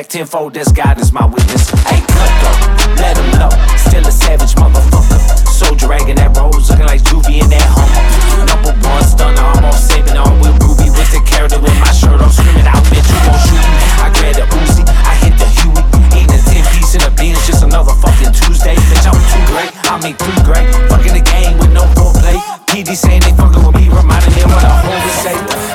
tenfold, that's God is my witness. Ain't cut though, let him know. Still a savage motherfucker. So dragging that rose, looking like Juvie in that home. Number one stunner, I'm on saving on with Ruby. With the character with my shirt, I'm screaming out, bitch, you gon' shoot me. I grab the Uzi, I hit the Huey. Eating a 10-piece in a beans, just another fucking Tuesday. Bitch, I'm too great, I mean 3 great. Fucking the game with no foreplay. PD saying they fucking with me, reminding them what the homies say.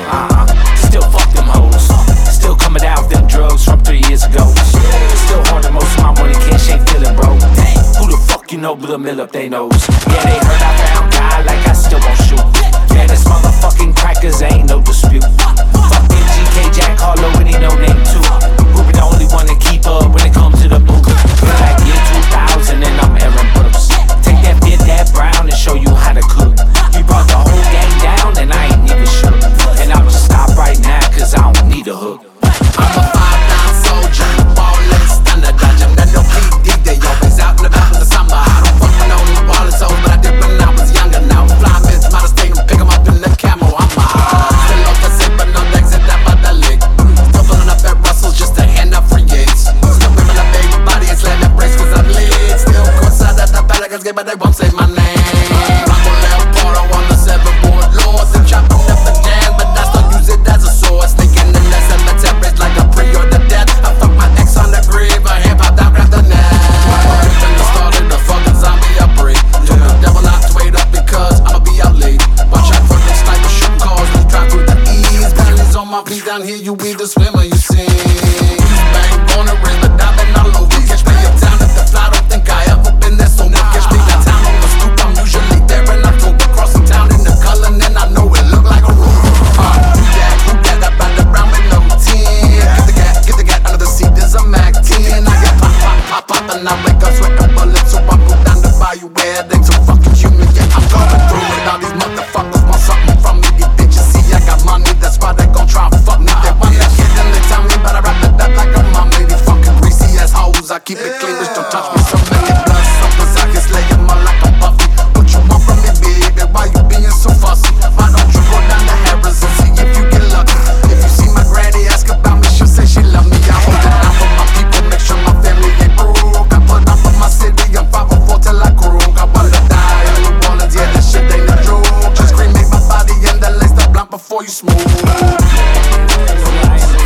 Still fuck them hoes. Still coming out with them drugs from 3 years ago. Still hoarding most of my money, can't shake feeling, bro. Who the fuck you know blew a mill up they nose? Yeah, they heard I found God, like I still won't shoot. Yeah, this motherfucking crackers ain't no dispute. Fucking GK Jack Harlow, and he no name too. Ruby the only one to keep up when it comes to the booth. Like year 2000 and I'm Aaron Brooks. Take that fit, that brown and show you how to cook. You brought the whole gang down and I ain't even shook. And I'll just stop right now cause I don't need a hook. I'm a 5'9" soldier, ballin' standard dodger. Got no PD, they always out in the back of the summer. I don't fuck with no ballin' souls, but I did when I was younger. Now fly miss, might stay and pick 'em up in the camo. I'm still off the zip, but no exit that by the lick. Still pulling up at Russell's just to hand out free gigs. Still whipping up big body and slamming brakes cause I'm lit. Still courtside at the Pelicans game, but they won't say my name. Rock on Lil Porto on the 7 board lords. They chop up the jam, but I still use it as a sword. Sneaking in the cemeteries like a pre-order death. I fuck my ex on the grave, a hip-hop that wrapped the net. Then I started a fucking zombie outbreak. Told the devil not to wait up because I'ma be out late. Watch out for them sniper shooting calls when you drive through the ease. Balance on my feet down here, you either swim or you sink. Bang, born a river, diving all over. Catch me uptown at the fly, don't think I ever been there so much. Catch me downtown on the stoop, I'm usually there in October. Crossing town in the color, and I know it look like a road. Who that up out the brown with no 10? Get the gat under the seat, there's a Mac 10. I get pop, and I wake up sweating bullets. So I go down the bayou where they so fucking human. Yeah, I'm going through it. All these motherfuckers want something from me. These bitches see I got money, that's why they gon' try and fuck me. They want that kid and they tell me, but I wrap it up like a mommy. These fucking greasy ass hoes, I keep it clean, bitch, don't touch me. So many blood suckers, I can slay them all like a Buffy. What you want from me, baby? Why you being so fussy? Why don't you go down to Harris and see if you get lucky? If you see my granny ask about me, she'll say she love me. I hold it down for my people, make sure my family ain't broke. I put up for my city, I'm 504 till I croak. I wanna die in New Orleans, yeah, this shit ain't a joke. Just cremate my body and then lace the blunt before you smoke.